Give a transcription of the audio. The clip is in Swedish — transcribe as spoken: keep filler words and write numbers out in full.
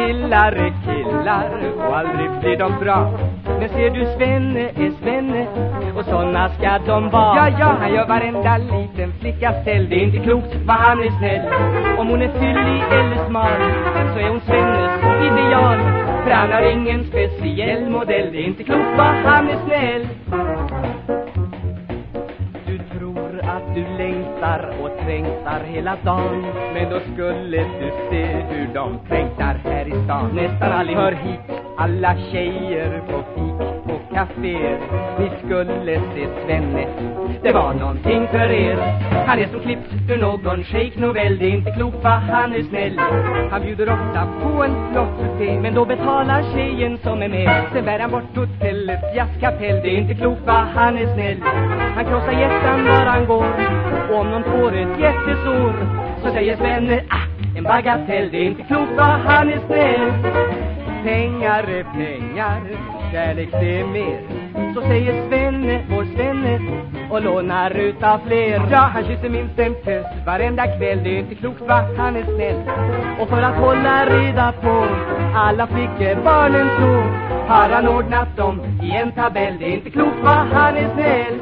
gillar killar och aldrig blir de bra. Men ser du Svenne är Svenne och såna ska de vara. Ja, ja, han gör varenda liten flicka ställ. Det är inte klokt vad han är snäll. Om hon är fyllig eller smal så är hon Svennes ideal. För han har ingen speciell modell. Det är inte klokt vad han är snäll. Du tror att du längtar och trängtar hela dagen, men då skulle du se hur de trängtar här i stan. Nästan aldrig hör hit alla tjejer på fik och kaféer. Ni skulle se Svenne, det var någonting för er. Han är som klippt ur någon shake-novell. Det är inte klokt vad han är snäll. Han bjuder ofta på en flott te, men då betalar tjejen som är med. Sen bär han bort hotellets jazzkapell. Det är inte klokt vad han är snäll. Han krossar hjärtan var han går, och om någon får ett jättesår så säger Svenne, ah, en bagatell. Det är inte klokt vad han är snäll. Pengar är pengar, kärlek det är mer, så säger Svenne, vår Svenne, och lånar utav fler. Ja, han kysser minst en tös varenda kväll. Det är inte klokt vad han är snäll. Och för att hålla reda på alla flickor barnen så har han ordnat dem i en tabell. Det är inte klokt vad han är snäll.